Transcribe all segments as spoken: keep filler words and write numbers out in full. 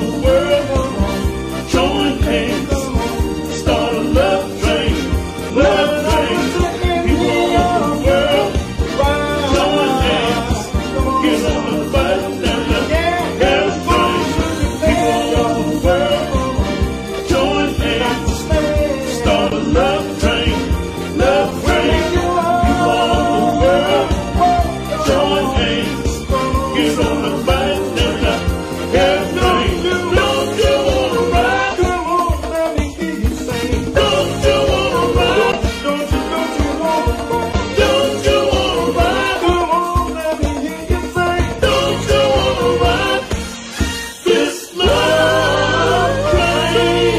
the world, join hands, start a love train, love train. People all over the world, join hands, get on the bus and the gas train. People all over the world, join hands, start a love train, love train. People all over the world, join hands, get on the bus and the gas train. Don't you wanna ride? Come on, let me hear you sing. Don't you wanna ride? Don't you, don't you wanna ride? Don't you wanna ride? Come on, let me hear you sing. Don't you wanna ride this love train?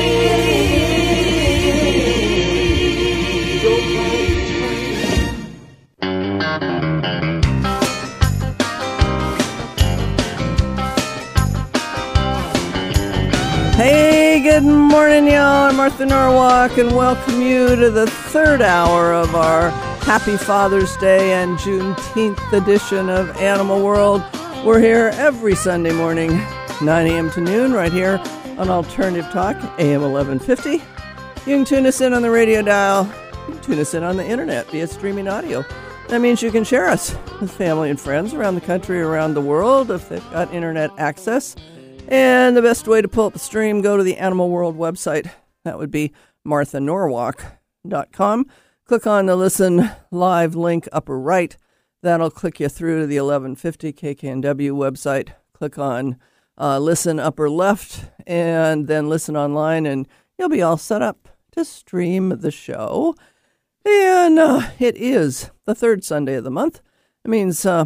Hey, good morning, y'all. I'm Martha Norwalk, and welcome you to the third hour of our Happy Father's Day and Juneteenth edition of Animal World. We're here every Sunday morning, nine a.m. to noon, right here on Alternative Talk, A M eleven fifty. You can tune us in on the radio dial. You can tune us in on the internet via streaming audio. That means you can share us with family and friends around the country, around the world, if they've got internet access. And the best way to pull up a stream, go to the Animal World website. That would be martha norwalk dot com. Click on the Listen Live link upper right. That'll click you through to the eleven fifty K K N W website. Click on uh, Listen upper left, and then Listen online, and you'll be all set up to stream the show. And uh, it is the third Sunday of the month. It means uh,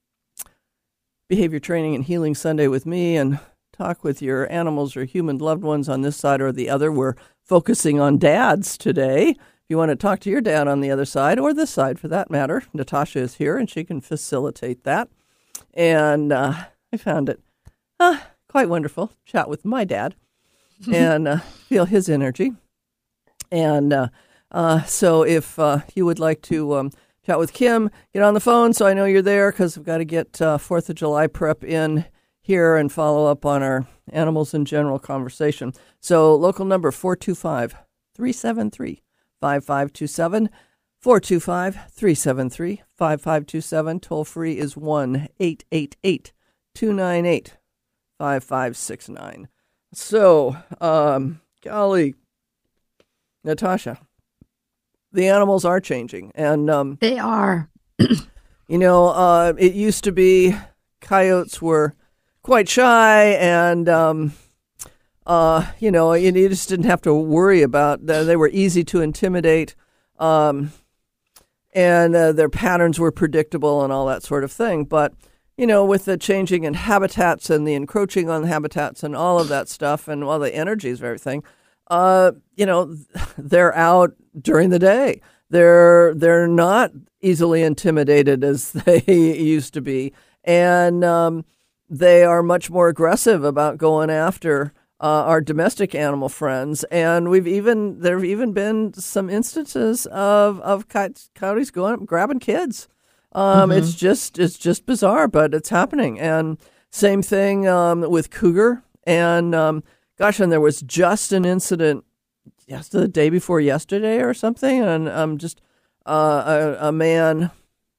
Behavior Training and Healing Sunday with me, and talk with your animals or human loved ones on this side or the other. We're focusing on dads today. If you want to talk to your dad on the other side, or this side for that matter, Natasha is here and she can facilitate that. And uh, I found it uh, quite wonderful. Chat with my dad and uh, feel his energy. And uh, uh, so if uh, you would like to um, chat with Kim, get on the phone so I know you're there, because I've got to get uh, fourth of July prep in here and follow up on our animals in general conversation. So local number four two five, three seven three, five five two seven, four two five, three seven three, five five two seven. Toll free is one eight eight eight, two nine eight, five five six nine. So, um, golly, Natasha, the animals are changing. And um, they are. You know, uh, it used to be coyotes were quite shy, and um, uh, you know, you, you just didn't have to worry about them. They were easy to intimidate, um, and uh, their patterns were predictable and all that sort of thing. But you know, with the changing in habitats and the encroaching on the habitats and all of that stuff, and all the energies of everything, uh, you know, they're out during the day. They're they're not easily intimidated as they used to be, and um, they are much more aggressive about going after uh, our domestic animal friends. And we've even there have even been some instances of of coyotes going up and grabbing kids. Um, mm-hmm. It's just it's just bizarre, but it's happening. And same thing um, with cougar. And um, gosh, and there was just an incident yesterday, the day before yesterday or something, and um, just uh, a, a man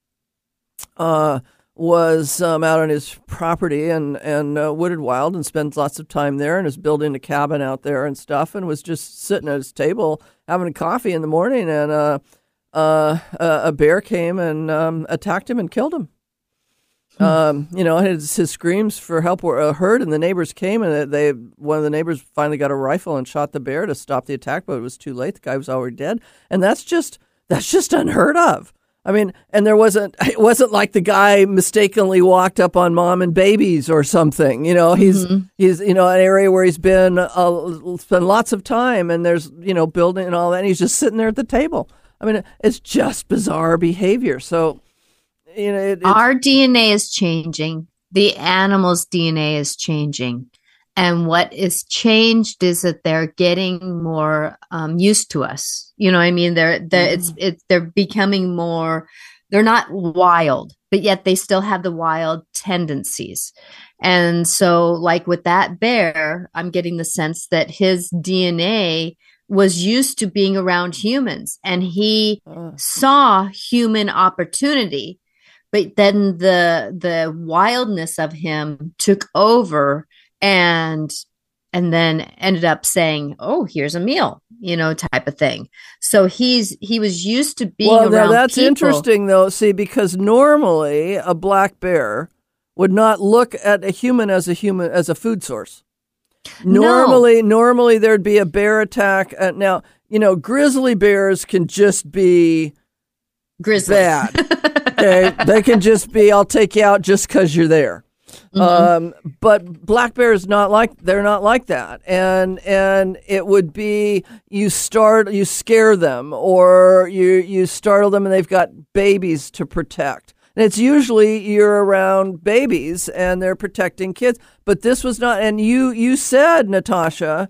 uh. was um, out on his property and, and uh, Wooded Wild, and spent lots of time there, and was building a cabin out there and stuff, and was just sitting at his table having a coffee in the morning, and uh, uh, a bear came and um, attacked him and killed him. Hmm. Um, you know, his, his screams for help were heard, and the neighbors came, and they one of the neighbors finally got a rifle and shot the bear to stop the attack, but it was too late. The guy was already dead, and that's just that's just unheard of. I mean, and there wasn't, it wasn't like the guy mistakenly walked up on mom and babies or something. You know, he's, mm-hmm. he's, you know, an area where he's been, uh, spent lots of time, and there's, you know, building and all that. And he's just sitting there at the table. I mean, it's just bizarre behavior. So, you know, it, our D N A is changing. The animal's D N A is changing. And what is changed is that they're getting more um, used to us. You know what I mean? They're, they're, mm. it's, it's, they're becoming more, they're not wild. but yet they still have the wild tendencies. And so, like with that bear, I'm getting the sense that his D N A was used to being around humans, and he Uh. saw human opportunity, but then the the wildness of him took over, and and then ended up saying, "Oh, here's a meal," you know, type of thing. So he's he was used to being well, around now that's people. interesting, though. See, because normally a black bear would not look at a human as a human as a food source. Normally, No. normally there'd be a bear attack. Uh, now, you know, grizzly bears can just be Grizzly. bad. Okay, they can just be, I'll take you out just because you're there. Mm-hmm. Um, but black bears not like they're not like that, and and it would be you start you scare them or you you startle them and they've got babies to protect. And it's usually you're around babies and they're protecting kids. But this was not. And you you said, Natasha,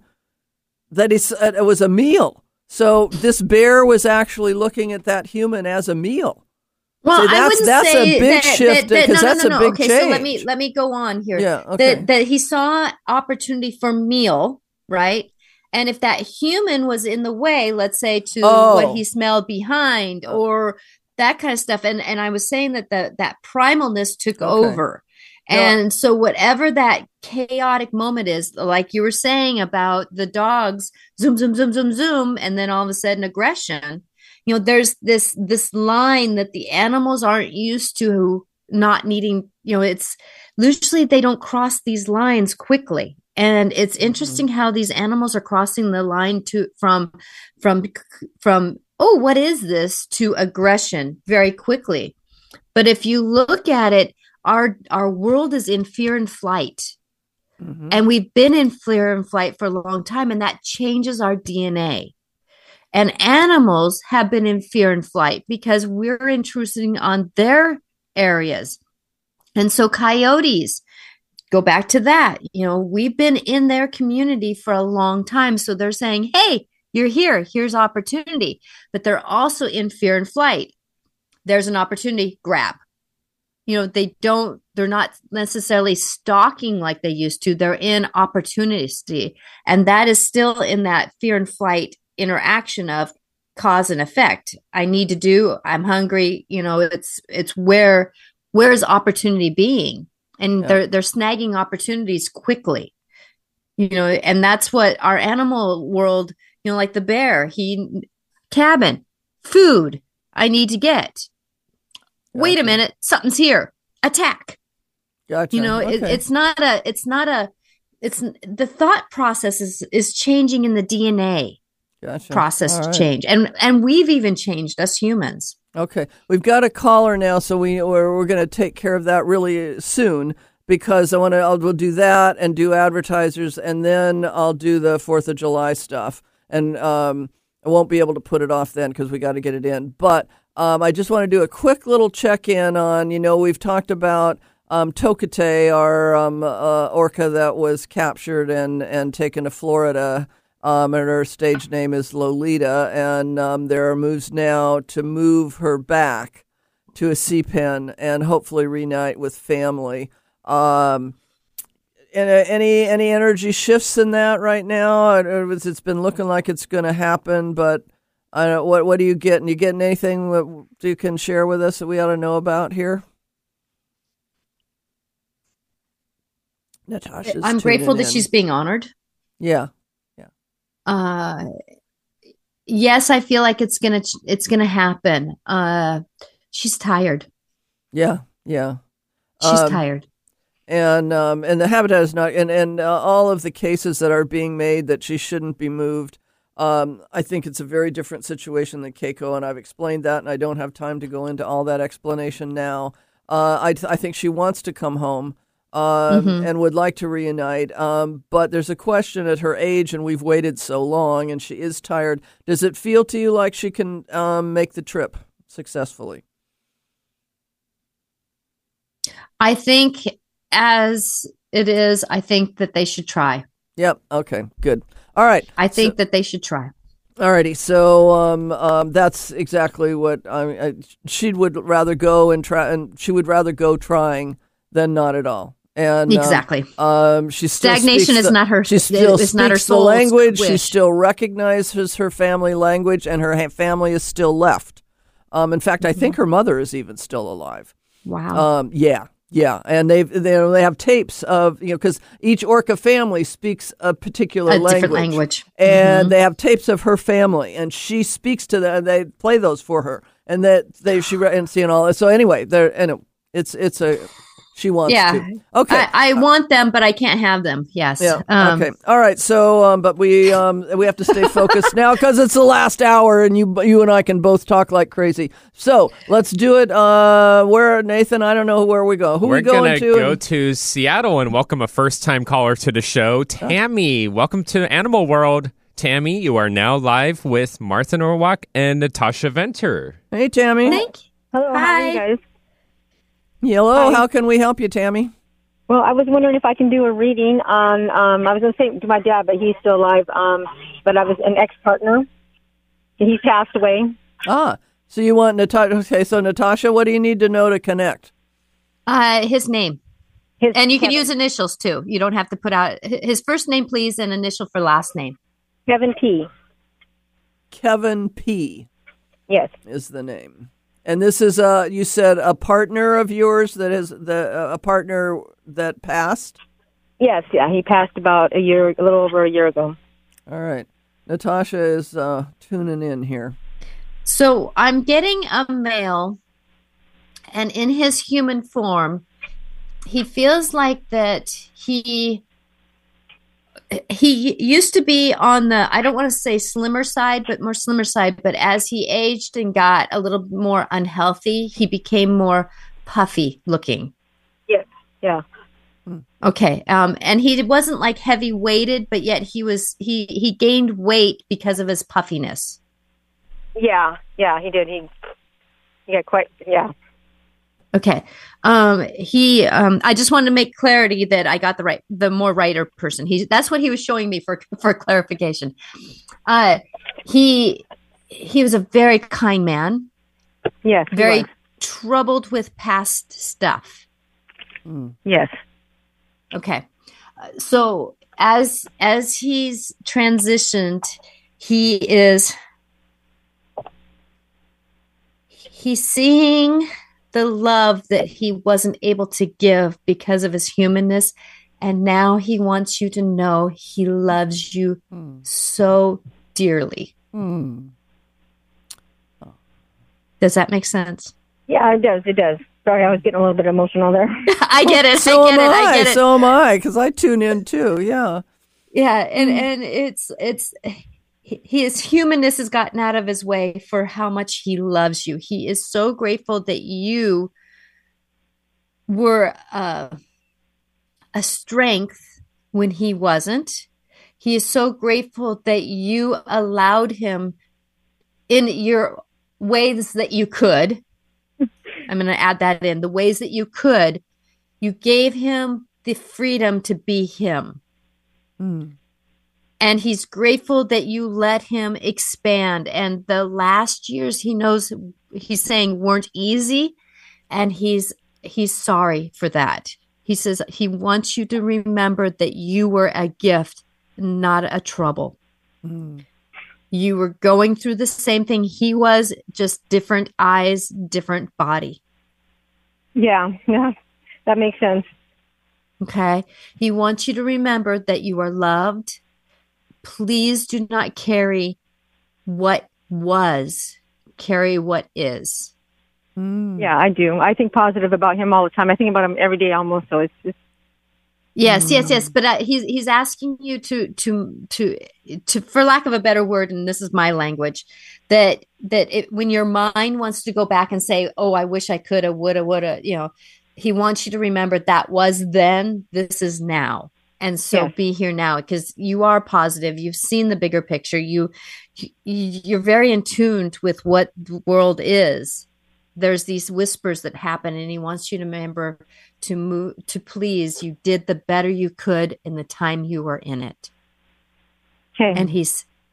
that it's, it was a meal. So this bear was actually looking at that human as a meal. Well, See, that's, I wouldn't that's say a big that, shift that, that, because no, no, that's no, no. a big okay, change. so let me let me go on here. Yeah, okay. That that he saw opportunity for meal, right? And if that human was in the way, let's say to Oh. what he smelled behind or that kind of stuff, and and I was saying that the that primalness took Okay. over. No, And so whatever that chaotic moment is, like you were saying about the dogs, zoom, zoom, zoom, zoom, zoom, and then all of a sudden aggression, you know, there's this this line that the animals aren't used to not needing, you know, it's usually they don't cross these lines quickly. And it's interesting mhm. how these animals are crossing the line to from from from oh, what is this to aggression very quickly. But if you look at it, our our world is in fear and flight. Mhm. And we've been in fear and flight for a long time, and that changes our D N A. And animals have been in fear and flight because we're intruding on their areas. And so coyotes, go back to that. You know, we've been in their community for a long time. So they're saying, hey, you're here. Here's opportunity. But they're also in fear and flight. There's an opportunity, grab. You know, they don't, they're not necessarily stalking like they used to. They're in opportunity. And that is still in that fear and flight interaction of cause and effect. I need to do, I'm hungry. You know, it's, it's where, where is opportunity being? And Yeah. they're, they're snagging opportunities quickly, you know, and that's what our animal world, you know, like the bear, he, cabin, food, I need to get. Wait a Gotcha. minute, something's here. Attack. Gotcha. You know, it, Okay. it's not a, it's not a, it's the thought process is, is changing in the D N A Gotcha. process All to right. change. And, and we've even changed us humans. Okay, we've got a caller now, so we we're, we're going to take care of that really soon because I want to. I'll we'll do that and do advertisers, and then I'll do the Fourth of July stuff, and um, I won't be able to put it off then because we got to get it in. But um, I just want to do a quick little check in on. You know, we've talked about um, Tokate, our um, uh, orca that was captured and and taken to Florida. Um, and her stage name is Lolita, and um, there are moves now to move her back to a sea pen and hopefully reunite with family. Um, and, uh, any any energy shifts in that right now? It, it's been looking like it's going to happen, but I don't. What what do you get? And you getting anything that you can share with us that we ought to know about here? Natasha's I'm grateful tuning that in. she's being honored. Yeah. Uh, yes, I feel like it's gonna it's gonna happen. Uh, she's tired. Yeah. Yeah. She's Um, tired. And um, and the habitat is not, and, and uh, all of the cases that are being made that she shouldn't be moved, um, I think it's a very different situation than Keiko, and I've explained that, and I don't have time to go into all that explanation now. Uh, I, I think she wants to come home um, Mhm. and would like to reunite, um, but there's a question at her age, and we've waited so long, and she is tired. Does it feel to you like she can um, make the trip successfully? I think as it is, I think that they should try. Yep. Okay. Good. All right. I think So- that they should try. Alrighty, so um, um, that's exactly what I, I, she would rather go and try, and she would rather go trying than not at all. And um, Exactly. um, she still Stagnation speaks is the- not her- She still is speaks not her the soul's language. She wish. still recognizes her family language, and her ha- family is still left. Um, in fact, I think her mother is even still alive. Wow. Um, yeah, yeah, and they've they they have tapes of, you know, because each orca family speaks a particular A language, different language. and Mhm. they have tapes of her family, and she speaks to them. They play those for her, and that they she re- and seeing all. So anyway, there and it, it's it's a she wants Yeah. to. Okay, I, I want them, but I can't have them. Yes. yeah. Um, okay. All right. So, um, but we um, we have to stay focused now because it's the last hour, and you you and I can both talk like crazy. So let's do it. Uh, where Nathan? I don't know where we go. Who We're we going gonna to? go to Seattle and welcome a first-time caller to the show, Tammy. Welcome to Animal World, Tammy. You are now live with Martha Norwalk and Natasha Venter. Hey, Tammy. Thank you. Hello, how are Hi. you guys? Hello. Hi. How can we help you, Tammy? Well, I was wondering if I can do a reading on, um, I was going to say to my dad, but he's still alive, um, but I was an ex-partner. He passed away. Ah, so you want Natasha? Okay, so Natasha, what do you need to know to connect? Uh, his name. His And you can Kevin. use initials too. You don't have to put out his first name, please, and initial for last name. Kevin P. Kevin P. Yes. is the name. And this is uh you said a partner of yours that is the uh, a partner that passed. Yes, yeah, he passed about a year, a little over a year ago. All right, Natasha is uh, tuning in here. So I'm getting a male, and in his human form, he feels like that he he used to be on the, I don't want to say slimmer side, but more slimmer side. But as he aged and got a little more unhealthy, he became more puffy looking. Yes, yeah. Okay. Um, and he wasn't like heavy weighted, but yet he was, he, he gained weight because of his puffiness. Yeah, yeah, he did. He, he got quite, yeah. Okay. Um, he, um, I just wanted to make clarity that I got the right, the more writer person. He, that's what he was showing me for, for clarification. Uh, he, he was a very kind man, Yes, he very was. troubled with past stuff. Yes. Okay. Uh, So as, as he's transitioned, he is, he's seeing the love that he wasn't able to give because of his humanness. And now he wants you to know he loves you so dearly. Hmm. Does that make sense? Yeah, it does, it does. Sorry, I was getting a little bit emotional there. I get it. So I get am it. I. I get it. So am I, because I tune in too. Yeah. Yeah, and and it's it's he- his humanness has gotten out of his way for how much he loves you. He is so grateful that you were uh, a strength when he wasn't. He is so grateful that you allowed him in your ways that you could. I'm going to add that in the ways that you could. You gave him the freedom to be him. Hmm. And he's grateful that you let him expand. And the last years he knows he's saying weren't easy. And he's he's sorry for that. He says he wants you to remember that you were a gift, not a trouble. Hmm. You were going through the same thing he was, just different eyes, different body. Yeah, yeah, that makes sense. Okay. He wants you to remember that you are loved. Please do not carry what was, carry what is. Hmm. Yeah, I do. I think positive about him all the time. I think about him every day almost, so it's just, Yes, yes, yes. But uh, he's he's asking you to to to to, for lack of a better word, and this is my language, that that it, when your mind wants to go back and say, "Oh, I wish I coulda, woulda, woulda," you know, he wants you to remember that was then, this is now, and so Yes. be here now because you are positive. You've seen the bigger picture. You, you you're very in tune with what the world is. There's these whispers that happen, and he wants you to remember to move, to please, you did the better you could in the time you were in it. okay. And he's,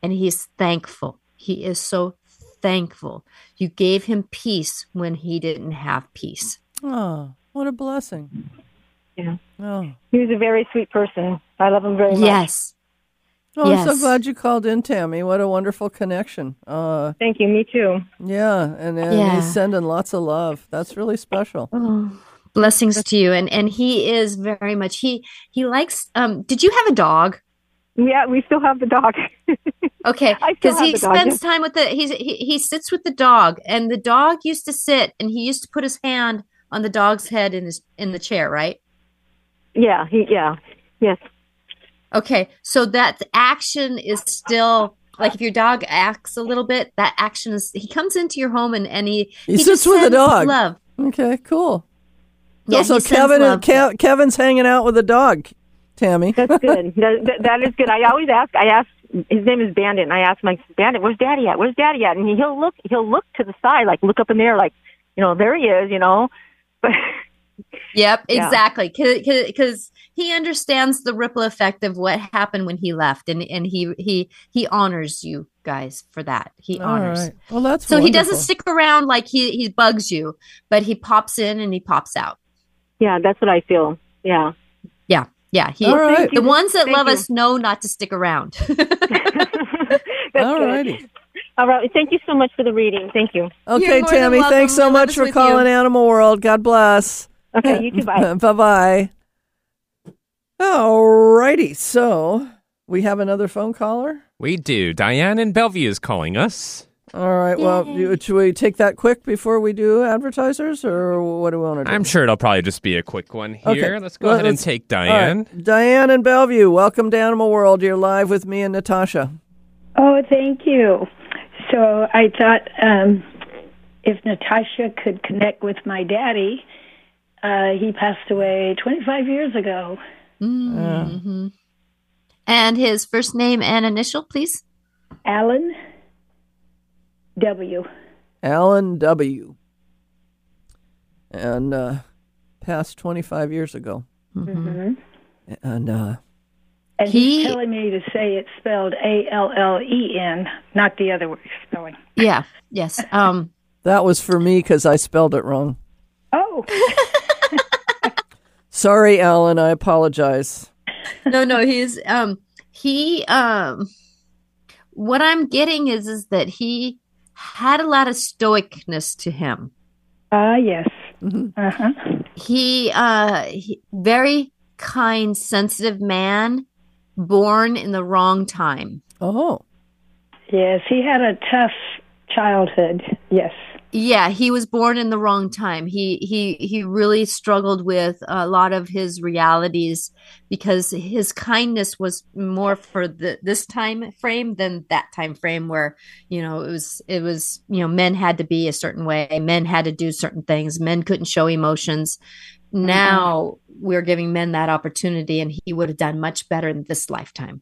and he's thankful. He is so thankful. You gave him peace when he didn't have peace. Oh, what a blessing. Yeah. Oh. He was a very sweet person. I love him very much. Yes. Oh, I'm so Yes. glad you called in, Tammy. What a wonderful connection. Uh, Thank you. Me too. yeah, and, and Yeah. he's sending lots of love. That's really special. Oh, blessings to you. And and he is very much he he likes um did you have a dog? Yeah, we still have the dog. Okay, I still because have he the dog, spends yes. time with the he's he, he sits with the dog, and the dog used to sit and he used to put his hand on the dog's head in his in the chair, right? Yeah, he, yeah, yes. Okay, so that action is still like if your dog acts a little bit, that action is he comes into your home and and he He sits just with the sends dog. love. Okay, cool. Yeah, also, he sends Kevin, love. Kev, Kevin's hanging out with the dog, Tammy. That's good. that, that, that is good. I always ask. I ask. His name is Bandit, and I ask him, like, Bandit, where's Daddy at? Where's Daddy at? And he, he'll look. He'll look to the side, like look up in the air, like, you know, there he is. You know, but Yep, Yeah. exactly. Because he understands the ripple effect of what happened when he left, and and he he he honors you guys for that. He All honors. right. Well, that's So he doesn't wonderful. stick around like he he bugs you, but he pops in and he pops out. yeah, that's what I feel. Yeah. Yeah, yeah. He All right. the ones that Thank love you. us know not to stick around. That's All good. righty. All right. Thank you so much for the reading. Thank you. Okay, You're more than Tammy, welcome. thanks so We love much us for with calling you. Animal World. God bless. Okay. You too. Bye. Bye-bye. All righty. So we have another phone caller. We do. Diane in Bellevue is calling us. All right. Well, you, should we take that quick before we do advertisers, or what do we want to do? I'm sure it'll probably just be a quick one here. Okay. Let's go Well, ahead and let's- take All right. Diane. Diane in Bellevue, welcome to Animal World. You're live with me and Natasha. Oh, thank you. So I thought um, if Natasha could connect with my daddy, uh, he passed away twenty-five years ago. Mhm. And his first name and initial, please. Alan W. Alan W. And uh, passed twenty-five years ago. Mm-hmm. And uh, And He- he's telling me to say it's spelled A L L E N, not the other spelling. Yeah. Yes. Um. that was for me because I spelled it wrong. Oh, Sorry, Alan. I apologize. No, no. He's um. He um. What I'm getting is is that he had a lot of stoicness to him. ah, yes. Mm-hmm. Uh-huh. He uh he, very kind, sensitive man, born in the wrong time. Oh, Yes, he had a tough childhood. Yes. Yeah, he was born in the wrong time. He he he really struggled with a lot of his realities because his kindness was more for the this time frame than that time frame where, you know, it was it was, you know, men had to be a certain way, men had to do certain things, men couldn't show emotions. Now we're giving men that opportunity, and he would have done much better in this lifetime.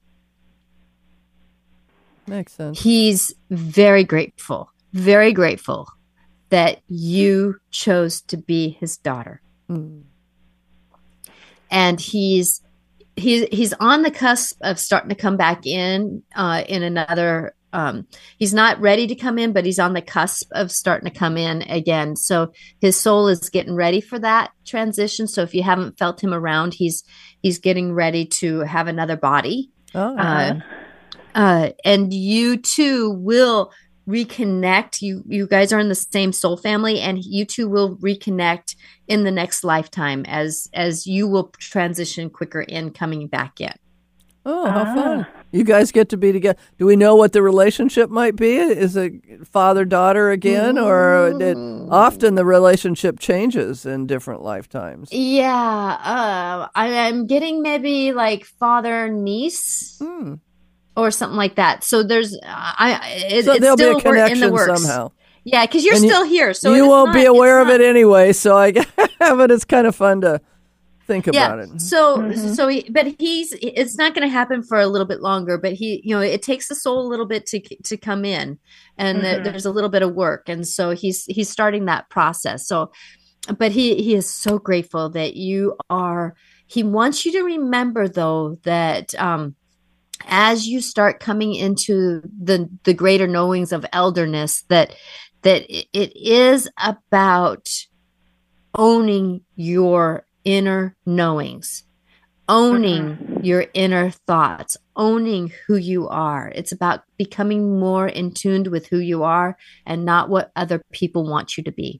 makes sense. He's very grateful, very grateful that you chose to be his daughter. Mm. And he's he's he's on the cusp of starting to come back in uh, in another. Um, he's not ready to come in, but he's on the cusp of starting to come in again. So his soul is getting ready for that transition. So if you haven't felt him around, he's he's getting ready to have another body. Oh, Uh, uh, and you two will reconnect. You you guys are in the same soul family, and you two will reconnect in the next lifetime as as you will transition quicker in coming back in. oh, how fun! You guys get to be together. Do we know what the relationship might be? Is it father daughter again, or it, often the relationship changes in different lifetimes? Yeah, uh, I, I'm getting maybe like father niece Hmm. or something like that. So there's I it, So it's there'll be still a wor- in the connection works. somehow. Yeah, because you're And you- still here, so you it's won't not- be it's aware of not- it anyway. So I, but it's kind of fun to think about it. So, so, he, but he's, it's not going to happen for a little bit longer, but he, you know, it takes the soul a little bit to, to come in, and Mhm. there's a little bit of work. And so he's, he's starting that process. So, but he, he is so grateful that you are, he wants you to remember though, that, um, as you start coming into the the greater knowings of elderness, that that it is about owning your inner knowings, owning mm-hmm. your inner thoughts, owning who you are. It's about becoming more in tune with who you are and not what other people want you to be.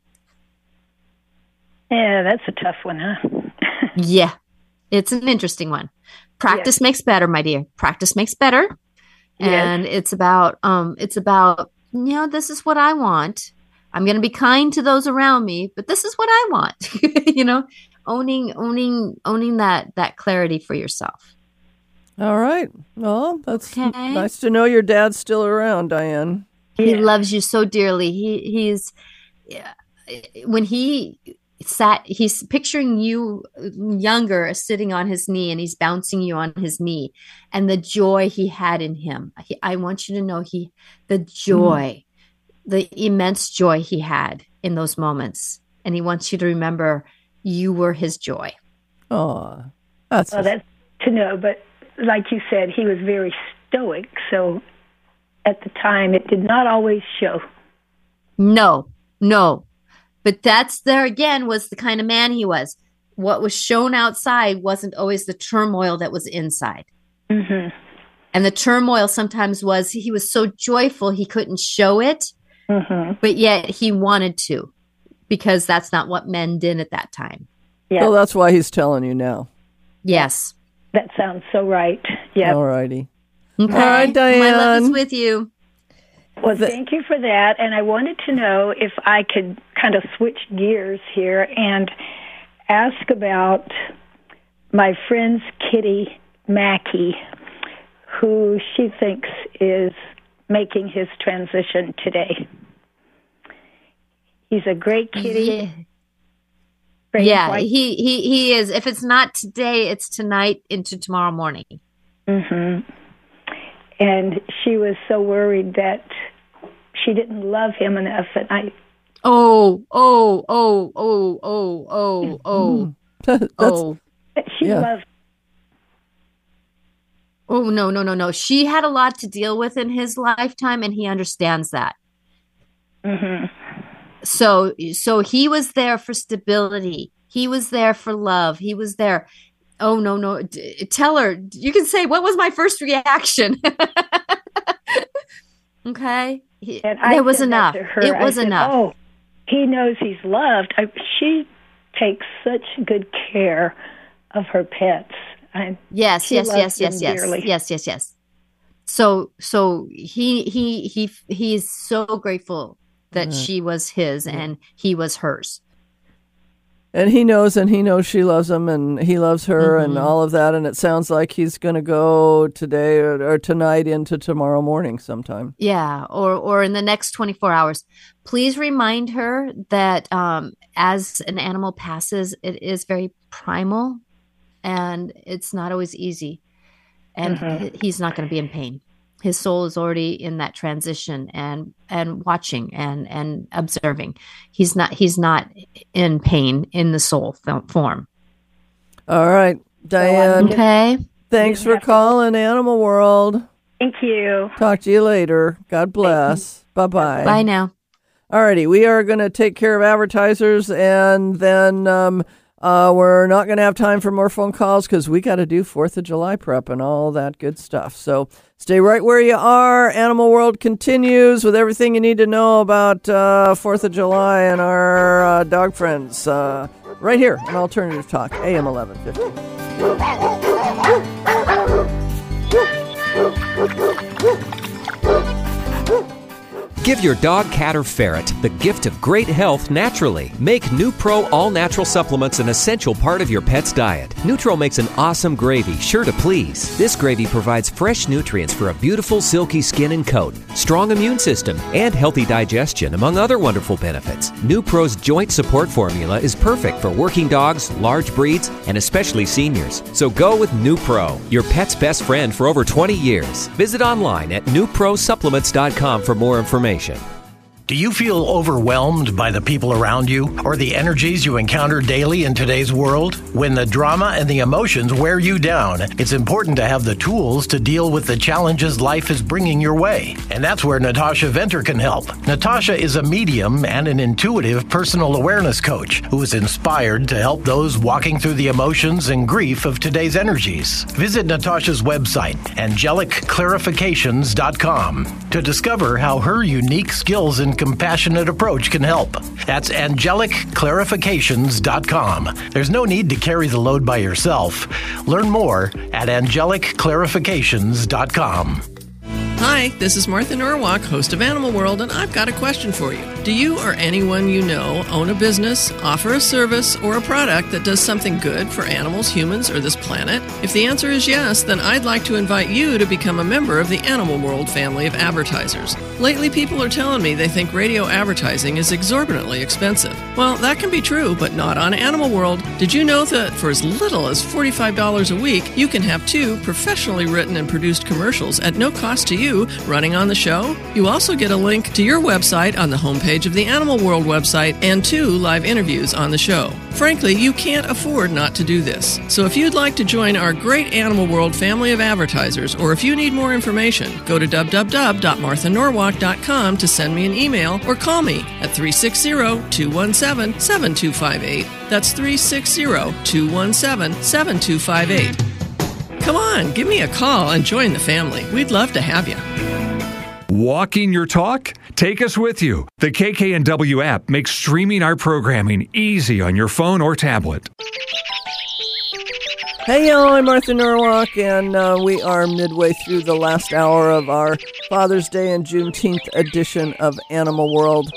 Yeah, that's a tough one, huh? Yeah, it's an interesting one. Practice yes. makes better, my dear. Practice makes better. And yes. it's about, um, it's about, you know, this is what I want. I'm going to be kind to those around me, but this is what I want. You know, owning, owning, owning that, that clarity for yourself. All right. Well, that's okay. nice to know your dad's still around, Diane. He yeah. loves you so dearly. He, he's, when he sat, he's picturing you younger sitting on his knee, and he's bouncing you on his knee, and the joy he had in him. He, I want you to know he, the joy, mm. the immense joy he had in those moments. And he wants you to remember you were his joy. Oh, that's, well, that's to know. But like you said, he was very stoic. So at the time, it did not always show. No, no. But that's there again was the kind of man he was. What was shown outside wasn't always the turmoil that was inside. Mm-hmm. And the turmoil sometimes was he was so joyful he couldn't show it, mm-hmm. but yet he wanted to, because that's not what men did at that time. Yeah. Well, that's why he's telling you now. Yes. That sounds so right. Yeah. All righty. Okay. All right, Diane. My love is with you. Well, thank you for that. And I wanted to know if I could kind of switch gears here and ask about my friend's Kitty Mackey, who she thinks is making his transition today. He's a great kitty. Yeah, Great yeah white. he, he, he is. If it's not today, it's tonight into tomorrow morning. Mm-hmm. And she was so worried that she didn't love him enough. And I, oh, oh, oh, oh, oh, oh, oh, That's, oh. she Yeah. loved. Oh, no, no, no, no. She had a lot to deal with in his lifetime, and he understands that. Mm-hmm. So, so he was there for stability. He was there for love. He was there. Oh, no, no. D- tell her. You can say, what was my first reaction? Okay. He, And I there was said that enough. to her. It I was said, enough. Oh, he knows he's loved. I, she takes such good care of her pets. I, Yes, she yes, loves yes, them yes, yes, dearly. yes, yes, yes. So, so he, he, he, he's so grateful that Mhm. she was his and he was hers. And he knows, and he knows she loves him, and he loves her, Mhm. and all of that. And it sounds like he's going to go today or, or tonight into tomorrow morning sometime. Yeah, or or in the next twenty-four hours. Please remind her that um, as an animal passes, it is very primal, and it's not always easy. And Mhm. he- he's not going to be in pain. His soul is already in that transition and and watching and and observing. He's not he's not in pain in the soul f- form. All right, Diane, Okay. thanks for calling Animal World. Thank you. Talk to you later. God bless. Bye-bye. Bye now. All righty, we are going to take care of advertisers, and then um, uh, we're not going to have time for more phone calls because we got to do fourth of July prep and all that good stuff. So stay right where you are. Animal World continues with everything you need to know about uh, fourth of July and our uh, dog friends uh, right here on Alternative Talk, A M eleven fifty. Give your dog, cat, or ferret the gift of great health naturally. Make NuPro all-natural supplements an essential part of your pet's diet. NuTro makes an awesome gravy, sure to please. This gravy provides fresh nutrients for a beautiful, silky skin and coat, strong immune system, and healthy digestion, among other wonderful benefits. NuPro's joint support formula is perfect for working dogs, large breeds, and especially seniors. So go with NuPro, your pet's best friend for over twenty years. Visit online at new pro supplements dot com for more information. Do you feel overwhelmed by the people around you or the energies you encounter daily in today's world? When the drama and the emotions wear you down, it's important to have the tools to deal with the challenges life is bringing your way. And that's where Natasha Venter can help. Natasha is a medium and an intuitive personal awareness coach who is inspired to help those walking through the emotions and grief of today's energies. Visit Natasha's website, angelic clarifications dot com, to discover how her unique skills and compassionate approach can help. That's angelic clarifications dot com. There's no need to carry the load by yourself. Learn more at angelic clarifications dot com. Hi, this is Martha Norwalk, host of Animal World, and I've got a question for you. Do you or anyone you know own a business, offer a service, or a product that does something good for animals, humans, or this planet? If the answer is yes, then I'd like to invite you to become a member of the Animal World family of advertisers. Lately, people are telling me they think radio advertising is exorbitantly expensive. Well, that can be true, but not on Animal World. Did you know that for as little as forty-five dollars a week, you can have two professionally written and produced commercials at no cost to you running on the show? You also get a link to your website on the homepage of the Animal World website and two live interviews on the show. Frankly, you can't afford not to do this. So if you'd like to join our great Animal World family of advertisers, or if you need more information, go to w w w dot martha norwalk dot com to send me an email or call me at three six zero, two one seven, seven two five eight. That's three six zero, two one seven, seven two five eight. Come on, give me a call and join the family. We'd love to have you. Walking your talk? Take us with you. The K K N W app makes streaming our programming easy on your phone or tablet. Hey y'all, I'm Martha Norwalk, and uh, we are midway through the last hour of our Father's Day and Juneteenth edition of Animal World.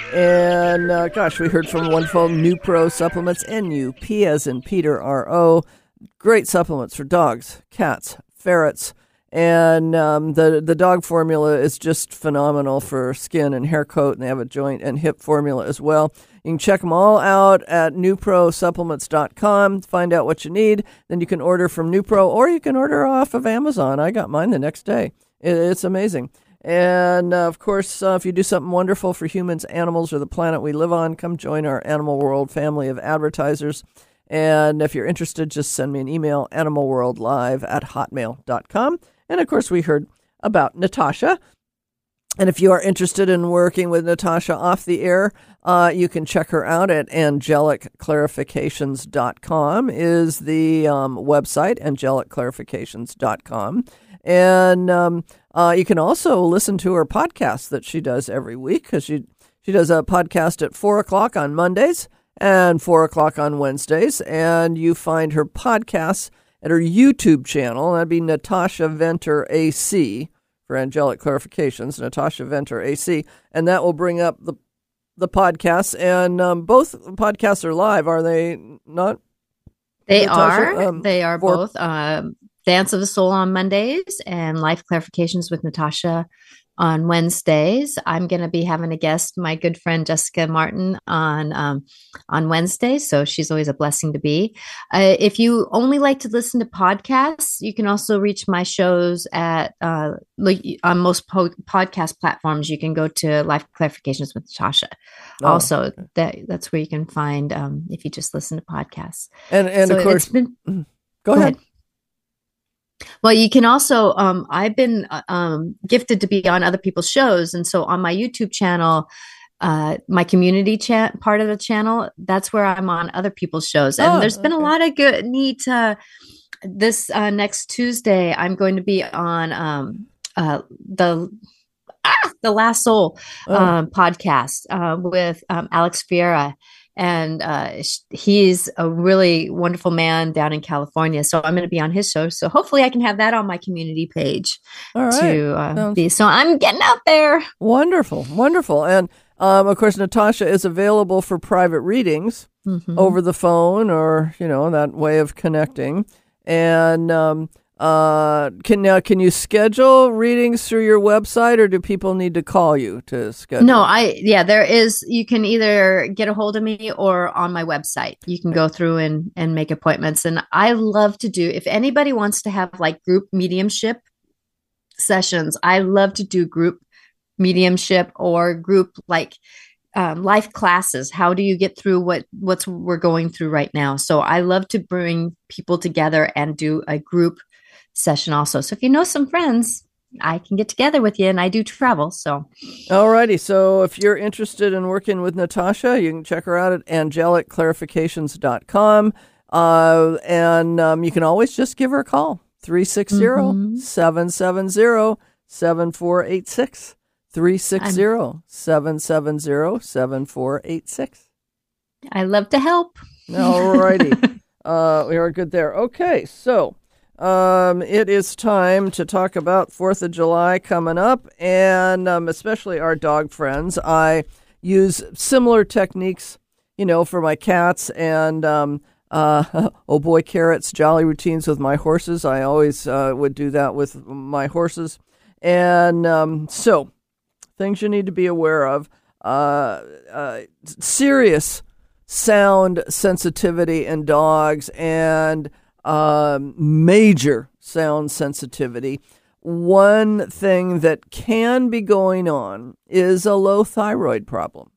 And uh, gosh, we heard from wonderful Nupro Supplements, N U P as in Peter, R O. Great supplements for dogs, cats, ferrets, and um, the the dog formula is just phenomenal for skin and hair coat, and they have a joint and hip formula as well. You can check them all out at nupro supplements dot com, find out what you need. Then you can order from Nupro, or you can order off of Amazon. I got mine the next day. It, it's amazing. And, uh, of course, uh, if you do something wonderful for humans, animals, or the planet we live on, come join our Animal World family of advertisers. And if you're interested, just send me an email, animalworldlive at hotmail dot com. And, of course, we heard about Natasha. And if you are interested in working with Natasha off the air, uh, you can check her out at angelic clarifications dot com is the um, website, angelic clarifications dot com. And um, uh, you can also listen to her podcast that she does every week, because she, she does a podcast at four o'clock on Mondays and four o'clock on Wednesdays. And you find her podcasts at her YouTube channel. That'd be Natasha Venter A C for Angelic Clarifications, Natasha Venter A C. And that will bring up the the podcasts. And um, both podcasts are live, are they not? They Natasha? are. Um, they are for- both. Um, Dance of the Soul on Mondays and Life Clarifications with Natasha on Wednesdays. I'm going to be having a guest, my good friend Jessica Martin, on um, on Wednesday. So she's always a blessing to be. Uh, if you only like to listen to podcasts, you can also reach my shows at uh, like on most po- podcast platforms. You can go to Life Clarifications with Natasha. Oh, also, okay. that that's where you can find um, if you just listen to podcasts. And, and So of course, it's been- go, go ahead. ahead. Well, you can also, um, I've been uh, um, gifted to be on other people's shows. And so on my YouTube channel, uh, my community chat part of the channel, that's where I'm on other people's shows. And Oh, there's been okay. a lot of good, neat, uh, this uh, next Tuesday, I'm going to be on um, uh, the ah, the Last Soul Oh. um, podcast uh, with um, Alex Fiera. And uh, sh- he's a really wonderful man down in California. So I'm going to be on his show. So hopefully I can have that on my community page All right. to uh, Sounds- be. So I'm getting out there. Wonderful, wonderful. And, um, of course, Natasha is available for private readings Mhm. over the phone, or, you know, that way of connecting. And um, uh, can now can you schedule readings through your website, or do people need to call you to schedule? No, I, yeah, there is, you can either get a hold of me or on my website. You can go through and, and make appointments. And I love to do, if anybody wants to have like group mediumship sessions, I love to do group mediumship or group like um, life classes. How do you get through what what's we're going through right now? So I love to bring people together and do a group session also. So if you know some friends, I can get together with you, and I do travel. So, alrighty. So if you're interested in working with Natasha, you can check her out at angelic clarifications dot com. Uh, and um, you can always just give her a call, three six zero, seven seven zero, seven four eight six, three six zero, seven seven zero, seven four eight six. I love to help. Alrighty. uh, we are good there. Okay, so Um, it is time to talk about fourth of July coming up, and um, especially our dog friends. I use similar techniques, you know, for my cats and, um, uh, oh boy, carrots, jolly routines with my horses. I always uh, would do that with my horses. And um, so, things you need to be aware of. Uh, uh, serious sound sensitivity in dogs and Um, major sound sensitivity. One thing that can be going on is a low thyroid problem.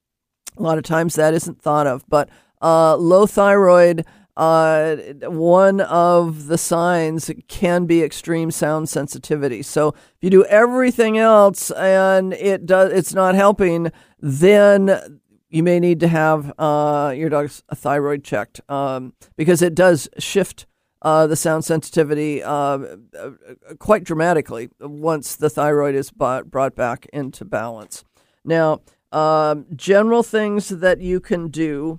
A lot of times that isn't thought of, but uh, low thyroid, uh, one of the signs can be extreme sound sensitivity. So if you do everything else and it does, it's not helping, then you may need to have uh, your dog's thyroid checked um, because it does shift uh, the sound sensitivity uh, quite dramatically once the thyroid is brought, brought back into balance. Now, um, general things that you can do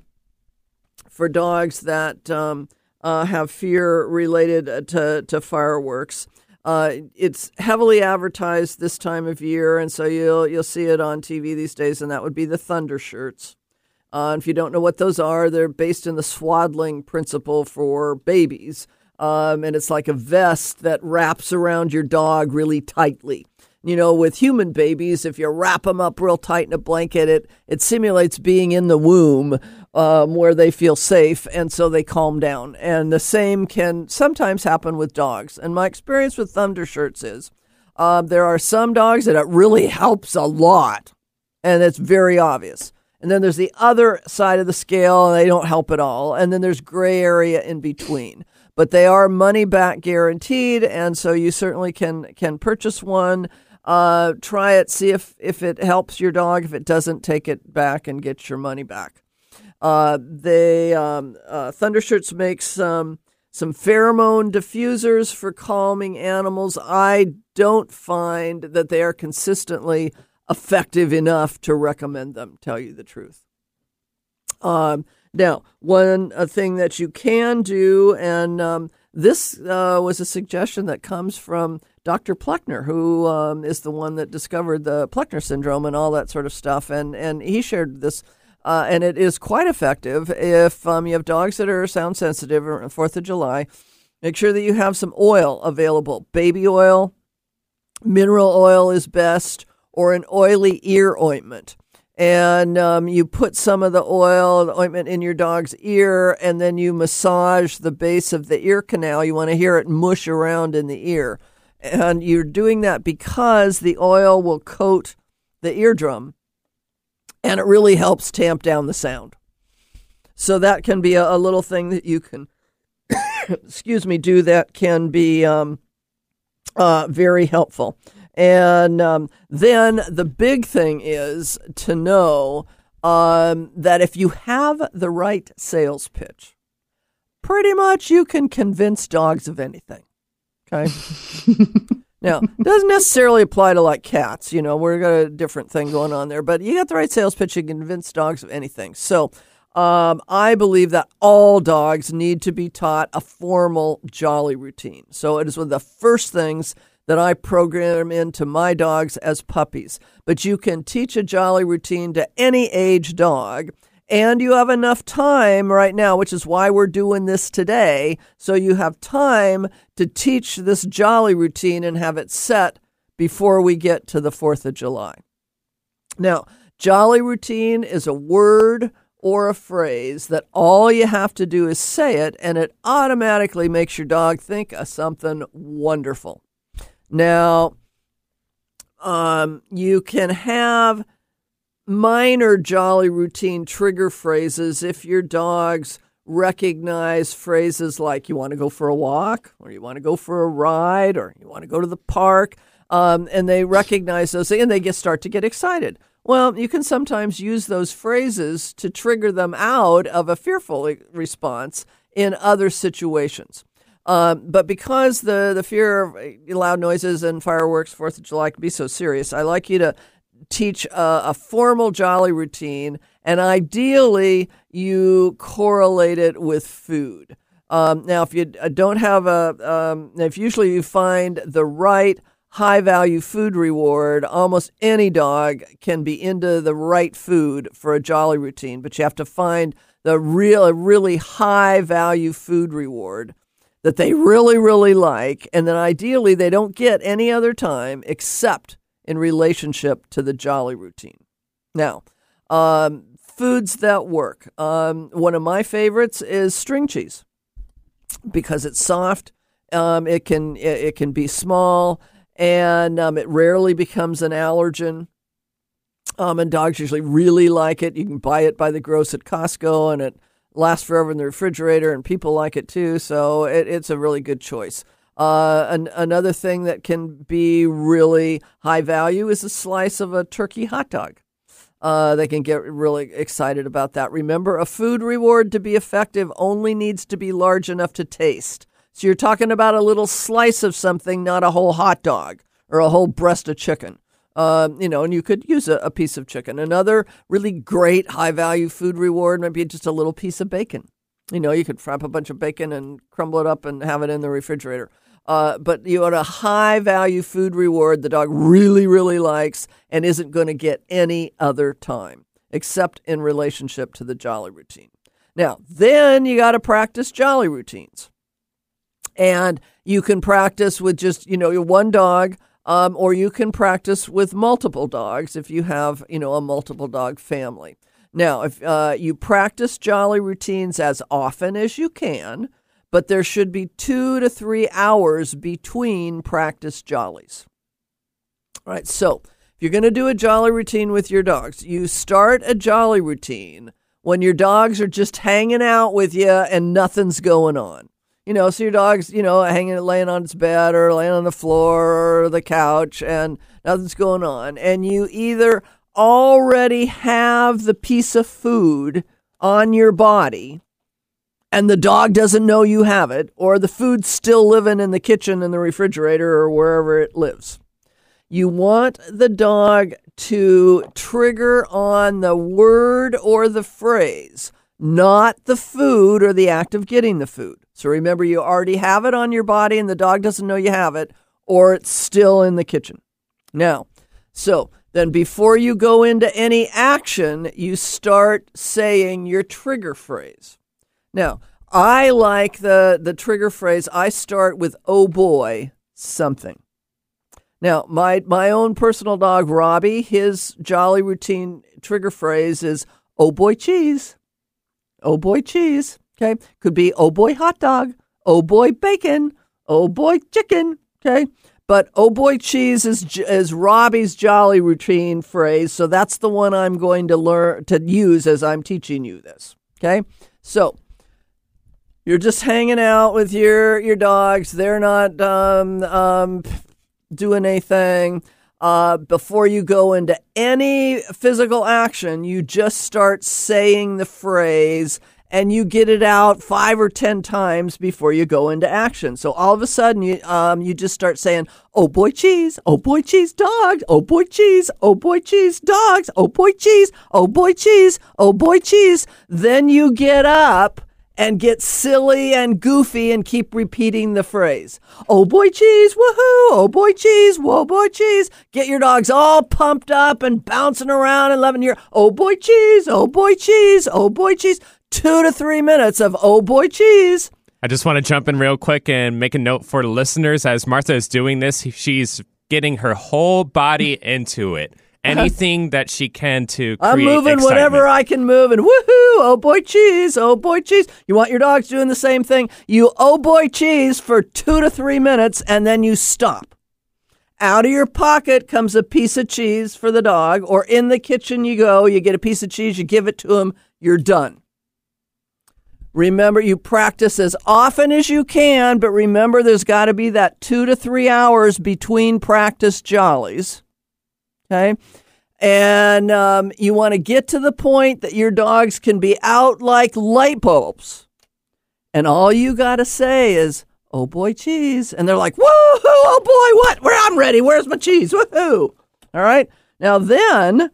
for dogs that um, uh, have fear related to, to fireworks. Uh, it's heavily advertised this time of year, and so you'll you'll see it on T V these days, and that would be the thunder shirts. Uh, and if you don't know what those are, they're based in the swaddling principle for babies, um, and it's like a vest that wraps around your dog really tightly. You know, with human babies, if you wrap them up real tight in a blanket, it, it simulates being in the womb um, where they feel safe, and so they calm down. And the same can sometimes happen with dogs. And my experience with thunder shirts is uh, there are some dogs that it really helps a lot, and it's very obvious. And then there's the other side of the scale, and they don't help at all. And then there's gray area in between. But they are money back guaranteed, and so you certainly can can purchase one. Uh, try it, see if, if it helps your dog. If it doesn't, take it back and get your money back. Uh, they um, uh, Thundershirts makes some some pheromone diffusers for calming animals. I don't find that they are consistently effective enough to recommend them, tell you the truth. Um, now, one a thing that you can do, and um, this uh, was a suggestion that comes from Doctor Pluckner, who um, is the one that discovered the Pluckner syndrome and all that sort of stuff. And, and he shared this, uh, and it is quite effective. If um, you have dogs that are sound sensitive on fourth of July, make sure that you have some oil available. Baby oil, mineral oil is best, or an oily ear ointment. And um, you put some of the oil, the ointment in your dog's ear, and then you massage the base of the ear canal. You want to hear it mush around in the ear. And you're doing that because the oil will coat the eardrum, and it really helps tamp down the sound. So that can be a, a little thing that you can, excuse me, do that can be um, uh, very helpful. And um, then the big thing is to know um, that if you have the right sales pitch, pretty much you can convince dogs of anything. Okay. Now, doesn't necessarily apply to like cats. You know, we've got a different thing going on there, but you got the right sales pitch, you can convince dogs of anything. So um, I believe that all dogs need to be taught a formal jolly routine. So it is one of the first things that I program into my dogs as puppies. But you can teach a jolly routine to any age dog. And you have enough time right now, which is why we're doing this today. So you have time to teach this jolly routine and have it set before we get to the fourth of July. Now, jolly routine is a word or a phrase that all you have to do is say it, and it automatically makes your dog think of something wonderful. Now, um, you can have minor jolly routine trigger phrases if your dogs recognize phrases like you want to go for a walk, or you want to go for a ride, or you want to go to the park, um, and they recognize those things and they get start to get excited. Well, you can sometimes use those phrases to trigger them out of a fearful response in other situations. Um, but because the, the fear of loud noises and fireworks, Fourth of July can be so serious, I like you to teach a, a formal jolly routine, and ideally you correlate it with food. Um, now, if you don't have a, um, if usually you find the right high-value food reward, almost any dog can be into the right food for a jolly routine, but you have to find the real, really high-value food reward that they really, really like, and then ideally they don't get any other time except in relationship to the jolly routine. Now, um, foods that work. Um, one of my favorites is string cheese because it's soft. Um, it can it, it can be small, and um, it rarely becomes an allergen. Um, and dogs usually really like it. You can buy it by the gross at Costco, and it lasts forever in the refrigerator, and people like it too. So it, it's a really good choice. Uh, an, another thing that can be really high value is a slice of a turkey hot dog. Uh, they can get really excited about that. Remember, a food reward to be effective only needs to be large enough to taste. So you're talking about a little slice of something, not a whole hot dog or a whole breast of chicken. Um, you know, and you could use a, a piece of chicken. Another really great high-value food reward might be just a little piece of bacon. You know, you could fry up a bunch of bacon and crumble it up and have it in the refrigerator. Uh, but you want a high-value food reward the dog really, really likes and isn't going to get any other time, except in relationship to the jolly routine. Now, then you got to practice jolly routines. And you can practice with just, you know, your one dog, um, or you can practice with multiple dogs if you have, you know, a multiple dog family. Now, if uh, you practice jolly routines as often as you can, but there should be two to three hours between practice jollies. All right, so if you're going to do a jolly routine with your dogs, you start a jolly routine when your dogs are just hanging out with you and nothing's going on. You know, so your dog's, you know, hanging, laying on its bed or laying on the floor or the couch and nothing's going on. And you either already have the piece of food on your body and the dog doesn't know you have it, or the food's still living in the kitchen, in the refrigerator, or wherever it lives. You want the dog to trigger on the word or the phrase, not the food or the act of getting the food. So remember, you already have it on your body and the dog doesn't know you have it, or it's still in the kitchen. Now, so then before you go into any action, you start saying your trigger phrase. Now, I like the, the trigger phrase. I start with, oh boy, something. Now, my, my own personal dog, Robbie, his jolly routine trigger phrase is, oh boy, cheese. Oh boy, cheese. Okay. Could be, oh boy, hot dog. Oh boy, bacon. Oh boy, chicken. Okay. But oh boy, cheese is is Robbie's jolly routine phrase. So that's the one I'm going to learn to use as I'm teaching you this. Okay. So you're just hanging out with your, your dogs. They're not um, um, doing anything. Uh, before you go into any physical action, you just start saying the phrase and you get it out five or ten times before you go into action. So all of a sudden, you um, you just start saying, oh boy, cheese, oh boy, cheese, dogs, oh boy, cheese, oh boy, cheese, dogs, oh boy, cheese, oh boy, cheese, oh boy, cheese. Then you get up and get silly and goofy and keep repeating the phrase. Oh boy, cheese, woohoo, oh boy, cheese, whoa boy, cheese. Get your dogs all pumped up and bouncing around and loving your, oh boy, cheese, oh boy, cheese, oh boy, cheese. Two to three minutes of oh boy, cheese. I just want to jump in real quick and make a note for the listeners. As Martha is doing this, she's getting her whole body into it. Anything that she can to create I'm moving excitement. Whatever I can move, and woohoo, oh boy, cheese, oh boy, cheese. You want your dogs doing the same thing? You oh boy, cheese for two to three minutes, and then you stop. out of your pocket comes a piece of cheese for the dog, or in the kitchen you go, you get a piece of cheese, you give it to him, you're done. Remember, you practice as often as you can, but remember there's got to be that two to three hours between practice jollies. Okay? And um, you want to get to the point that your dogs can be out like light bulbs. And all you got to say is, oh boy, cheese. And they're like, woohoo, oh boy, what? Where I'm ready. Where's my cheese? Woohoo. All right. Now then,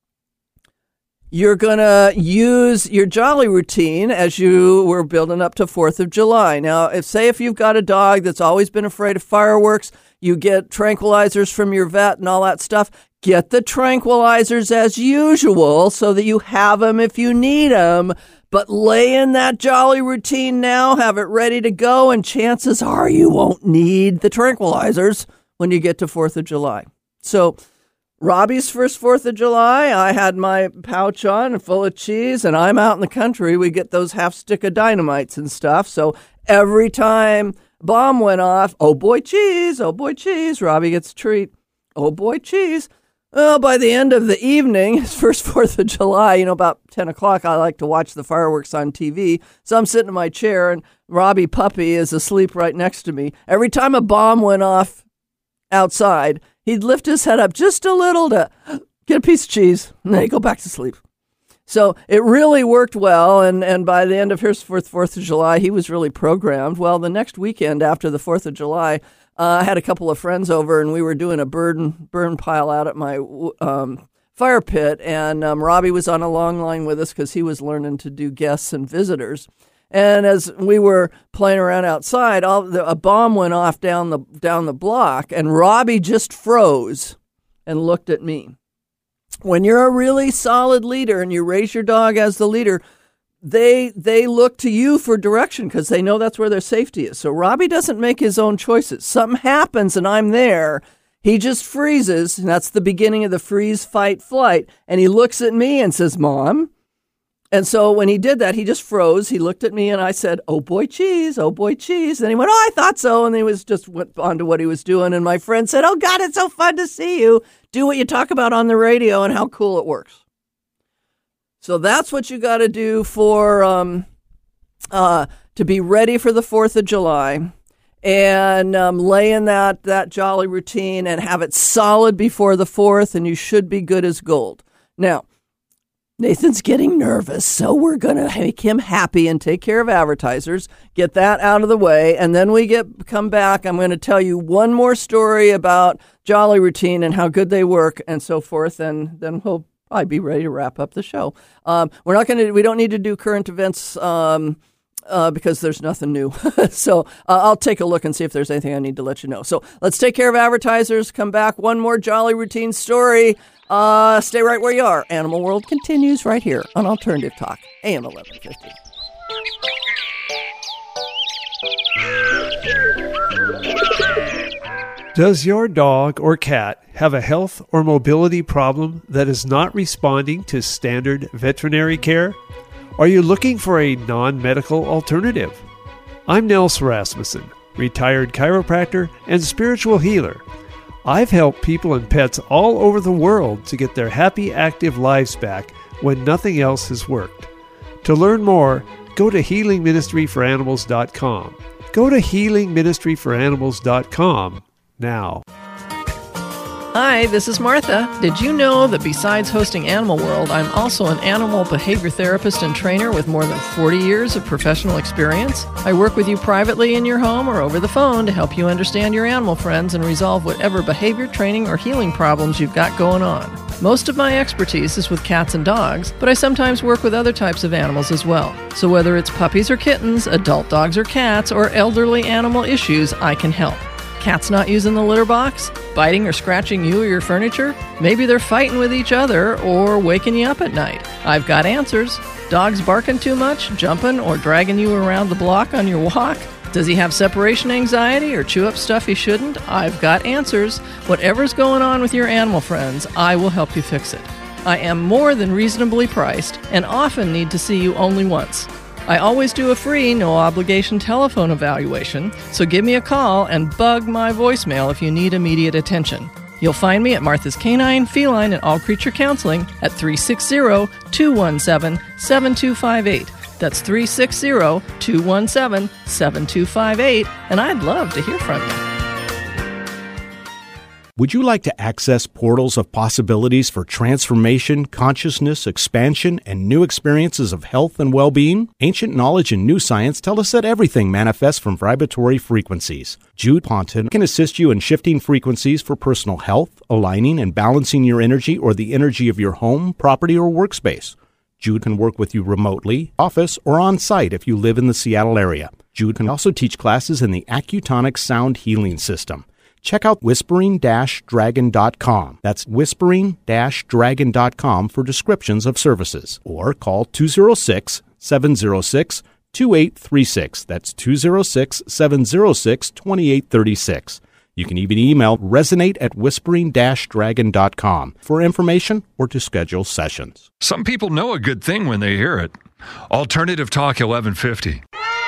you're going to use your jolly routine as you were building up to fourth of July. Now, if say if you've got a dog that's always been afraid of fireworks, you get tranquilizers from your vet and all that stuff, get the tranquilizers as usual so that you have them if you need them. But lay in that jolly routine now, have it ready to go, and chances are you won't need the tranquilizers when you get to fourth of July. So Robbie's first fourth of July, I had my pouch on and full of cheese, and I'm out in the country. We get those half stick of dynamites and stuff. So every time bomb went off, oh boy, cheese, oh boy, cheese, Robbie gets a treat. Oh boy, cheese. Well, by the end of the evening, his first fourth of July, you know, about ten o'clock, I like to watch the fireworks on T V. So I'm sitting in my chair, and Robbie Puppy is asleep right next to me. Every time a bomb went off outside, he'd lift his head up just a little to get a piece of cheese, and then he'd go back to sleep. So it really worked well, and, and by the end of his fourth, fourth of July, he was really programmed. Well, the next weekend after the fourth of July, Uh, I had a couple of friends over, and we were doing a burn burn pile out at my um, fire pit, and um, Robbie was on a long line with us because he was learning to do guests and visitors. And as we were playing around outside, all the, a bomb went off down the down the block, and Robbie just froze and looked at me. When you're a really solid leader and you raise your dog as the leader, They they look to you for direction because they know that's where their safety is. So Robbie doesn't make his own choices. Something happens and I'm there. He just freezes, and that's the beginning of the freeze, fight, flight. And he looks at me and says, Mom. And so when he did that, he just froze. He looked at me and I said, oh boy, cheese, oh boy, cheese. And he went, oh, I thought so. And he was just went on to what he was doing. And my friend said, oh God, it's so fun to see you do what you talk about on the radio and how cool it works. So that's what you got to do for um, uh, to be ready for the fourth of July, and um, lay in that that jolly routine and have it solid before the fourth, and you should be good as gold. Now, Nathan's getting nervous, so we're going to make him happy and take care of advertisers, get that out of the way, and then we get come back. I'm going to tell you one more story about jolly routine and how good they work and so forth, and then we'll I'd be ready to wrap up the show. Um, we're not going to. We don't need to do current events um, uh, because there's nothing new. so uh, I'll take a look and see if there's anything I need to let you know. So let's take care of advertisers. Come back. One more jolly routine story. Uh, stay right where you are. Animal World continues right here on Alternative Talk, A M eleven fifty. Does your dog or cat have a health or mobility problem that is not responding to standard veterinary care? Are you looking for a non-medical alternative? I'm Nels Rasmussen, retired chiropractor and spiritual healer. I've helped people and pets all over the world to get their happy, active lives back when nothing else has worked. To learn more, go to healing ministry for animals dot com. Go to healing ministry for animals dot com now. Hi, this is Martha. Did you know that besides hosting Animal World, I'm also an animal behavior therapist and trainer with more than forty years of professional experience? I work with you privately in your home or over the phone to help you understand your animal friends and resolve whatever behavior, training, or healing problems you've got going on. Most of my expertise is with cats and dogs, but I sometimes work with other types of animals as well. So whether it's puppies or kittens, adult dogs or cats, or elderly animal issues, I can help. Cats not using the litter box? Biting or scratching you or your furniture? Maybe they're fighting with each other or waking you up at night. I've got answers. Dogs barking too much, jumping, or dragging you around the block on your walk? Does he have separation anxiety or chew up stuff he shouldn't? I've got answers. Whatever's going on with your animal friends, I will help you fix it. I am more than reasonably priced and often need to see you only once. I always do a free, no-obligation telephone evaluation, so give me a call and bug my voicemail if you need immediate attention. You'll find me at Martha's Canine, Feline, and All Creature Counseling at three six zero, two one seven, seven two five eight. That's three six zero, two one seven, seven two five eight, and I'd love to hear from you. Would you like to access portals of possibilities for transformation, consciousness, expansion, and new experiences of health and well-being? Ancient knowledge and new science tell us that everything manifests from vibratory frequencies. Jude Ponton can assist you in shifting frequencies for personal health, aligning and balancing your energy or the energy of your home, property, or workspace. Jude can work with you remotely, office, or on-site if you live in the Seattle area. Jude can also teach classes in the Accutonic Sound Healing System. Check out whispering dash dragon dot com. That's whispering dash dragon dot com for descriptions of services. Or call two oh six, seven oh six, two eight three six. That's two oh six, seven oh six, two eight three six. You can even email resonate at whispering dash dragon dot com for information or to schedule sessions. Some people know a good thing when they hear it. Alternative Talk eleven fifty.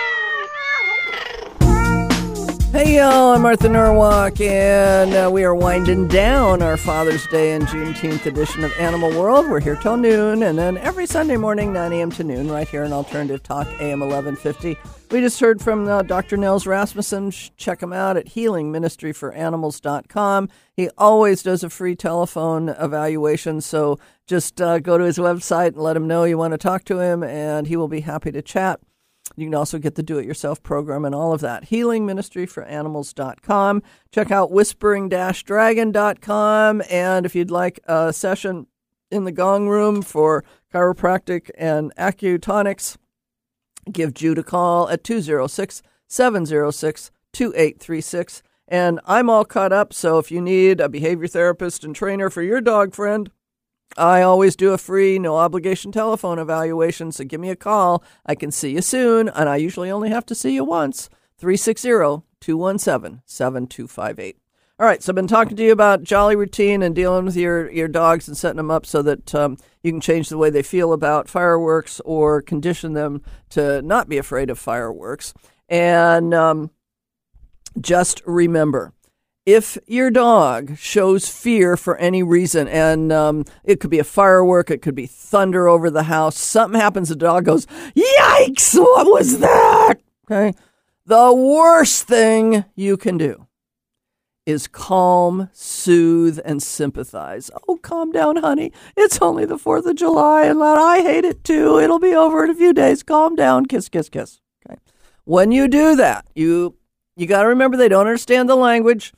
Hey y'all, I'm Martha Norwalk, and uh, we are winding down our Father's Day and Juneteenth edition of Animal World. We're here till noon, and then every Sunday morning, nine a.m. to noon, right here on Alternative Talk, A M eleven fifty. We just heard from uh, Doctor Nels Rasmussen. Check him out at healing ministry for animals dot com. He always does a free telephone evaluation, so just uh, go to his website and let him know you want to talk to him, and he will be happy to chat. You can also get the do-it-yourself program and all of that. healing ministry for animals dot com. Check out whispering dash dragon dot com. And if you'd like a session in the Gong Room for chiropractic and acutonics, give Jude a call at two oh six, seven oh six, two eight three six. And I'm all caught up, so if you need a behavior therapist and trainer for your dog friend, I always do a free, no-obligation telephone evaluation, so give me a call. I can see you soon, and I usually only have to see you once. three six zero, two one seven, seven two five eight. All right, so I've been talking to you about Jolly Routine and dealing with your, your dogs and setting them up so that um, you can change the way they feel about fireworks or condition them to not be afraid of fireworks. And um, just remember, if your dog shows fear for any reason, and um, it could be a firework, it could be thunder over the house, something happens, the dog goes, yikes, what was that? Okay. The worst thing you can do is calm, soothe, and sympathize. Oh, calm down, honey. It's only the fourth of July, and I hate it too. It'll be over in a few days. Calm down. Kiss, kiss, kiss. Okay. When you do that, you you got to remember they don't understand the language.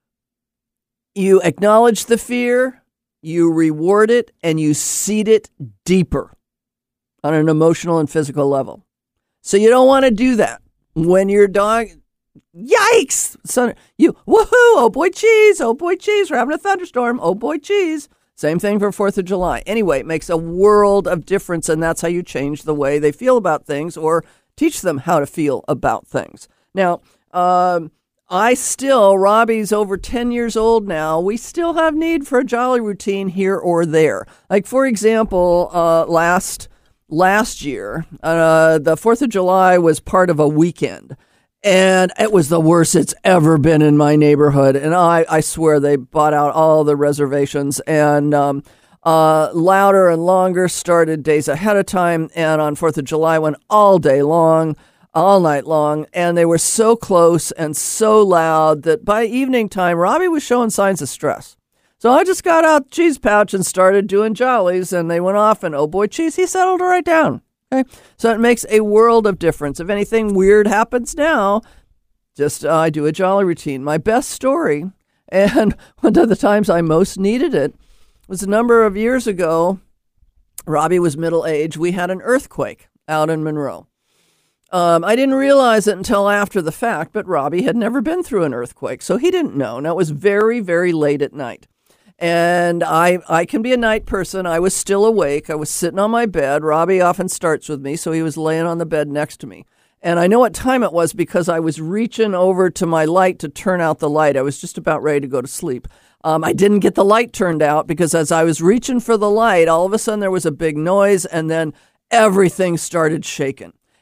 You acknowledge the fear, you reward it, and you seed it deeper on an emotional and physical level. So you don't want to do that when your dog, yikes, son, you, woohoo, oh boy, cheese, oh boy, cheese, we're having a thunderstorm, oh boy, cheese. Same thing for fourth of July. Anyway, it makes a world of difference, and that's how you change the way they feel about things or teach them how to feel about things. Now, um, I still, Robbie's over ten years old now. We still have need for a Jolly Routine here or there. Like, for example, uh, last last year, uh, the fourth of July was part of a weekend. And it was the worst it's ever been in my neighborhood. And I, I swear they bought out all the reservations. And um, uh, louder and longer started days ahead of time. And on fourth of July went all day long. all night long, and they were so close and so loud that by evening time, Robbie was showing signs of stress. So I just got out the cheese pouch and started doing jollies, and they went off, and oh boy, cheese, he settled right down. Okay, so it makes a world of difference. If anything weird happens now, just uh, I do a Jolly Routine. My best story, and one of the times I most needed it, was a number of years ago. Robbie was middle-aged. We had an earthquake out in Monroe. Um, I didn't realize it until after the fact, but Robbie had never been through an earthquake, so he didn't know. Now, it was very, very late at night. And I I can be a night person. I was still awake. I was sitting on my bed. Robbie often starts with me, so he was laying on the bed next to me. And I know what time it was because I was reaching over to my light to turn out the light. I was just about ready to go to sleep. Um, I didn't get the light turned out because as I was reaching for the light, all of a sudden there was a big noise, and then everything started shaking.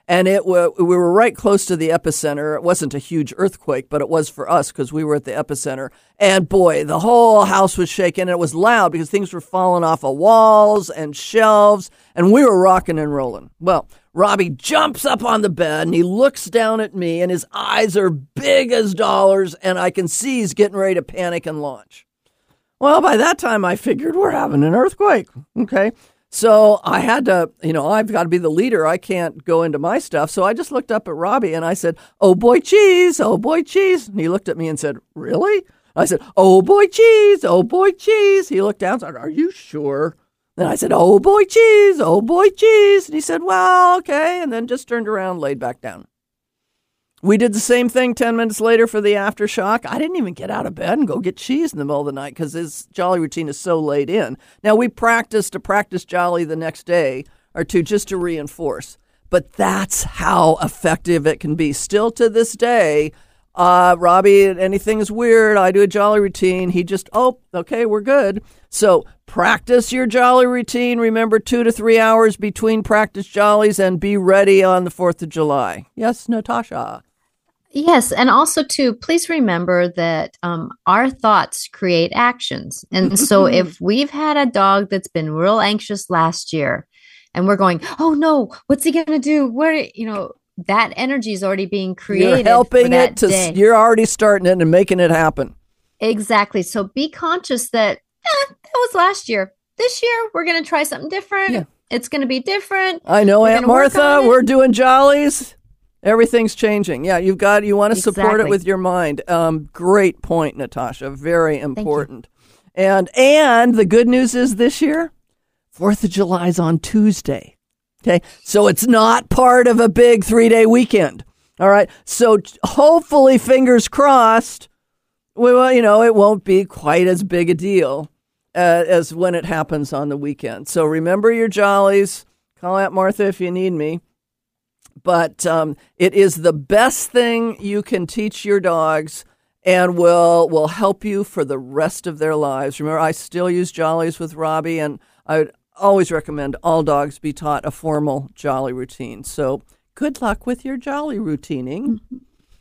And it w- we were right close to the epicenter. It wasn't a huge earthquake, but it was for us because we were at the epicenter. And boy, the whole house was shaking. And it was loud because things were falling off of walls and shelves, and we were rocking and rolling. Well, Robbie jumps up on the bed and he looks down at me, and his eyes are big as dollars, and I can see he's getting ready to panic and launch. Well, by that time, I figured we're having an earthquake. Okay. So I had to, you know, I've got to be the leader. I can't go into my stuff. So I just looked up at Robbie and I said, "Oh boy, cheese. Oh boy, cheese." And he looked at me and said, "Really?" I said, "Oh boy, cheese. Oh boy, cheese." He looked down and said, "Are you sure?" Then I said, "Oh boy, cheese. Oh boy, cheese." And he said, "Well, okay." And then just turned around, laid back down. We did the same thing ten minutes later for the aftershock. I didn't even get out of bed and go get cheese in the middle of the night because his Jolly routine is so laid in. Now, we practiced to practice Jolly the next day or two just to reinforce. But that's how effective it can be. Still to this day, uh, Robbie, anything is weird, I do a Jolly routine. He just, oh, okay, we're good. So practice your Jolly routine. Remember, two to three hours between practice Jollies, and be ready on the fourth of July. Yes, Natasha? Yes, and also, too, please remember that um, our thoughts create actions. And so if we've had a dog that's been real anxious last year, and we're going, "Oh, no, what's he going to do?" Where, you know, that energy is already being created. You're helping for that it to, day. You're already starting it and making it happen. Exactly. So be conscious that eh, that was last year. This year, we're going to try something different. Yeah. It's going to be different. I know, we're Aunt Martha, we're doing Jollies. Everything's changing. Yeah, you've got, you want to Exactly. support it with your mind. Um, great point, Natasha. Very important. And, and the good news is this year, fourth of July is on Tuesday. Okay. So it's not part of a big three day weekend. All right. So hopefully, fingers crossed, well, you know, it won't be quite as big a deal uh, as when it happens on the weekend. So remember your Jollies. Call Aunt Martha if you need me. But um, it is the best thing you can teach your dogs, and will will help you for the rest of their lives. Remember, I still use Jollies with Robbie, and I would always recommend all dogs be taught a formal Jolly routine. So good luck with your Jolly routining. Mm-hmm.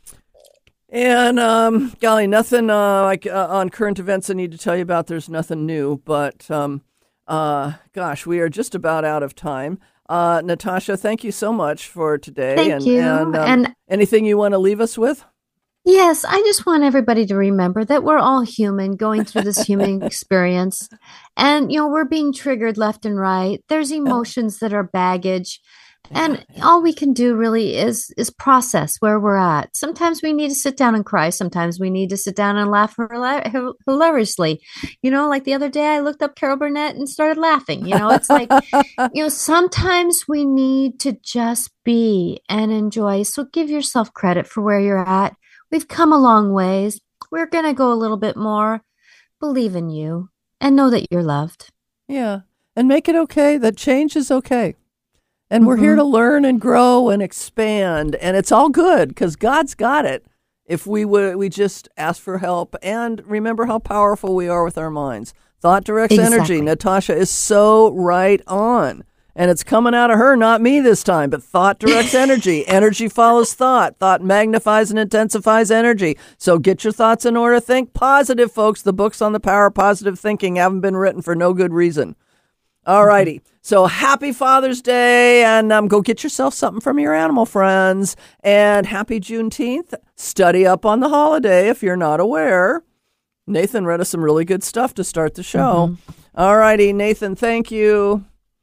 And, um, golly, nothing uh, like uh, on current events I need to tell you about. There's nothing new, but um, uh, gosh, we are just about out of time. Uh, Natasha, thank you so much for today. Thank and, you. And, um, and anything you want to leave us with? Yes, I just want everybody to remember that we're all human going through this human experience. And, you know, we're being triggered left and right. There's emotions that are baggage. And all we can do really is is process where we're at. Sometimes we need to sit down and cry. Sometimes we need to sit down and laugh hila- hilariously. You know, like the other day I looked up Carol Burnett and started laughing. You know, it's like, you know, sometimes we need to just be and enjoy. So give yourself credit for where you're at. We've come a long ways. We're going to go a little bit more. Believe in you and know that you're loved. Yeah. And make it okay that change is okay. And we're mm-hmm. here to learn and grow and expand. And it's all good because God's got it if we would we just ask for help and remember how powerful we are with our minds. Thought directs exactly. energy. Natasha is so right on. And it's coming out of her, not me this time, but thought directs energy. Energy follows thought. Thought magnifies and intensifies energy. So get your thoughts in order. Think positive, folks. The books on the power of positive thinking haven't been written for no good reason. All righty. So happy Father's Day, and um, go get yourself something from your animal friends. And happy Juneteenth. Study up on the holiday if you're not aware. Nathan read us some really good stuff to start the show. Mm-hmm. All righty, Nathan, thank you.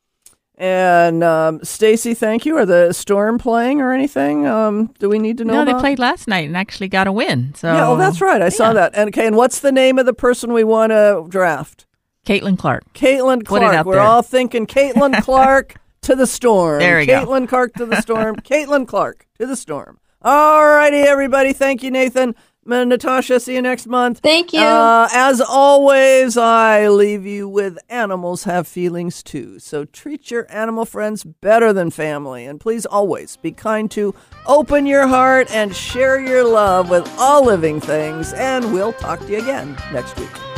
And um, Stacy, thank you. Are the Storm playing or anything? Um, do we need to know? No, about? They played last night and actually got a win. So yeah, oh, that's right. I yeah. saw that. And okay, and what's the name of the person we want to draft? Caitlin Clark. Caitlin Clark. We're there. all thinking Caitlin Clark to the Storm. There we Caitlin go. Clark to the Storm. Caitlin Clark to the Storm. All righty, everybody. Thank you, Nathan. Natasha, see you next month. Thank you. Uh, as always, I leave you with animals have feelings too. So treat your animal friends better than family. And please always be kind to open your heart and share your love with all living things. And we'll talk to you again next week.